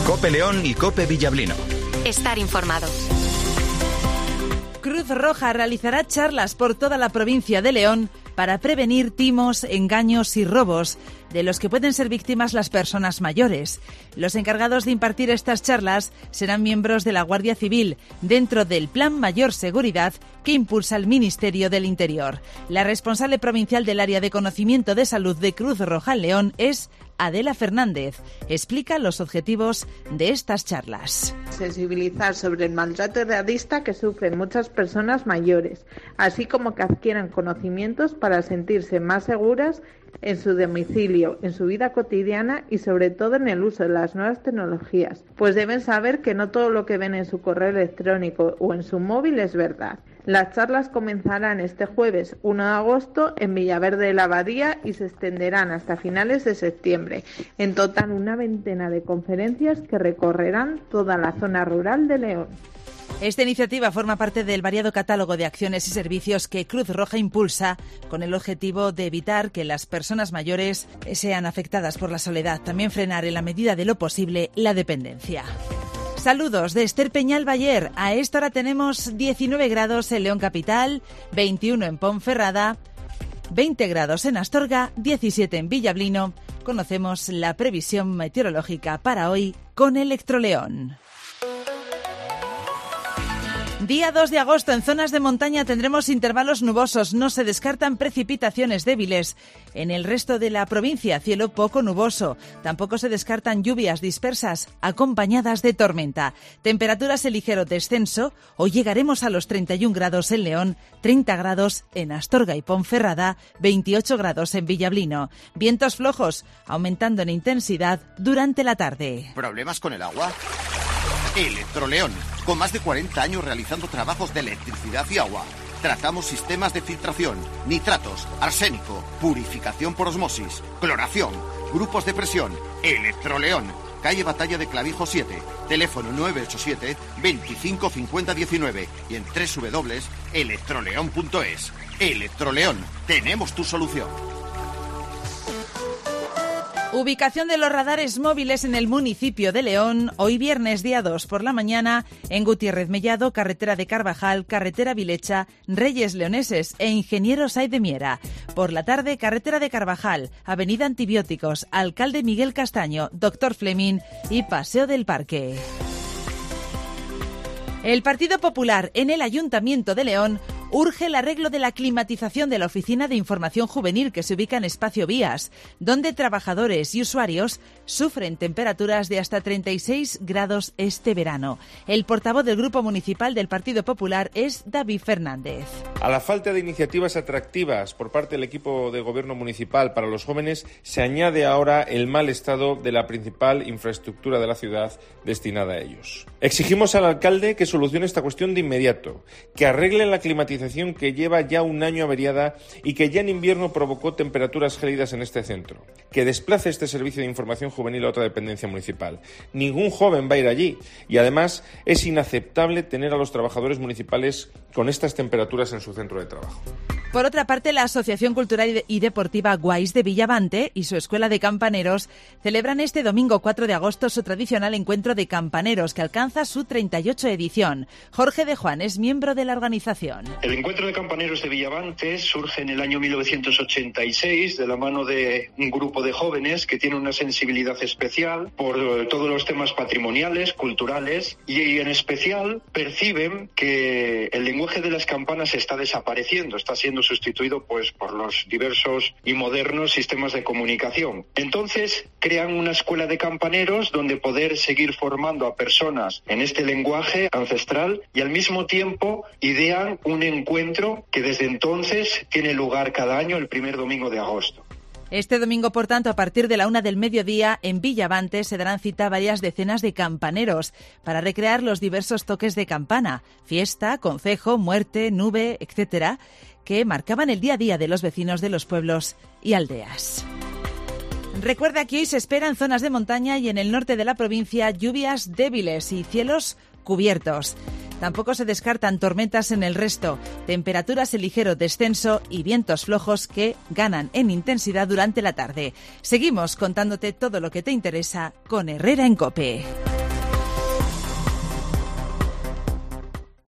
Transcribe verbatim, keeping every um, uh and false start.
COPE León y COPE Villablino. Estar informado. Cruz Roja realizará charlas por toda la provincia de León para prevenir timos, engaños y robos de los que pueden ser víctimas las personas mayores. Los encargados de impartir estas charlas serán miembros de la Guardia Civil dentro del Plan Mayor Seguridad que impulsa el Ministerio del Interior. La responsable provincial del área de conocimiento de salud de Cruz Roja en León es Adela Fernández. Explica los objetivos de estas charlas. Sensibilizar sobre el maltrato edadista que sufren muchas personas mayores, así como que adquieran conocimientos para sentirse más seguras en su domicilio, en su vida cotidiana y sobre todo en el uso de las nuevas tecnologías, pues deben saber que no todo lo que ven en su correo electrónico o en su móvil es verdad. Las charlas comenzarán este jueves uno de agosto en Villaverde de la Abadía y se extenderán hasta finales de septiembre. En total, una veintena de conferencias que recorrerán toda la zona rural de León. Esta iniciativa forma parte del variado catálogo de acciones y servicios que Cruz Roja impulsa con el objetivo de evitar que las personas mayores sean afectadas por la soledad, también frenar en la medida de lo posible la dependencia. Saludos de Esther Peñal Bayer. A esta hora tenemos diecinueve grados en León Capital, veintiuno en Ponferrada, veinte grados en Astorga, diecisiete en Villablino. Conocemos la previsión meteorológica para hoy con Electroleón. Día dos de agosto, en zonas de montaña tendremos intervalos nubosos, no se descartan precipitaciones débiles. En el resto de la provincia, cielo poco nuboso. Tampoco se descartan lluvias dispersas, acompañadas de tormenta. Temperaturas en ligero descenso, hoy llegaremos a los treinta y un grados en León, treinta grados en Astorga y Ponferrada, veintiocho grados en Villablino. Vientos flojos, aumentando en intensidad durante la tarde. ¿Problemas con el agua? Electroleón, con más de cuarenta años realizando trabajos de electricidad y agua. Tratamos sistemas de filtración, nitratos, arsénico, purificación por osmosis, cloración, grupos de presión. Electroleón, calle Batalla de Clavijo siete, teléfono nueve ocho siete, veinticinco cincuenta diecinueve y en doble u doble u doble u punto electroleón punto es. Electroleón, tenemos tu solución. Ubicación de los radares móviles en el municipio de León, hoy viernes día dos por la mañana, en Gutiérrez Mellado, carretera de Carvajal, carretera Vilecha, Reyes Leoneses e Ingeniero Saiz de Miera. Por la tarde, carretera de Carvajal, avenida Antibióticos, Alcalde Miguel Castaño, Doctor Fleming y Paseo del Parque. El Partido Popular en el Ayuntamiento de León urge el arreglo de la climatización de la Oficina de Información Juvenil que se ubica en Espacio Vías, donde trabajadores y usuarios sufren temperaturas de hasta treinta y seis grados este verano. El portavoz del Grupo Municipal del Partido Popular es David Fernández. A la falta de iniciativas atractivas por parte del equipo de gobierno municipal para los jóvenes se añade ahora el mal estado de la principal infraestructura de la ciudad destinada a ellos. Exigimos al alcalde que solucione esta cuestión de inmediato, que arregle la climatización que lleva ya un año averiada y que ya en invierno provocó temperaturas gélidas en este centro, que desplace este servicio de información juvenil a otra dependencia municipal. Ningún joven va a ir allí y además es inaceptable tener a los trabajadores municipales con estas temperaturas en su centro de trabajo. Por otra parte, la Asociación Cultural y Deportiva Guays de Villavante y su Escuela de Campaneros celebran este domingo cuatro de agosto su tradicional encuentro de campaneros que alcanza su treinta y ocho edición. Jorge de Juan es miembro de la organización. El encuentro de campaneros de Villavante surge en el año mil novecientos ochenta y seis de la mano de un grupo de jóvenes que tiene una sensibilidad especial por todos los temas patrimoniales, culturales y en especial perciben que el lenguaje de las campanas está desapareciendo, está siendo sustituido pues por los diversos y modernos sistemas de comunicación. Entonces crean una escuela de campaneros donde poder seguir formando a personas en este lenguaje ancestral y al mismo tiempo idean un encuentro que desde entonces tiene lugar cada año el primer domingo de agosto. Este domingo, por tanto, a partir de la una del mediodía, en Villavante se darán cita varias decenas de campaneros para recrear los diversos toques de campana, fiesta, concejo, muerte, nube, etcétera, que marcaban el día a día de los vecinos de los pueblos y aldeas. Recuerda que hoy se esperan zonas de montaña y en el norte de la provincia lluvias débiles y cielos cubiertos. Tampoco se descartan tormentas en el resto, temperaturas en ligero descenso y vientos flojos que ganan en intensidad durante la tarde. Seguimos contándote todo lo que te interesa con Herrera en COPE.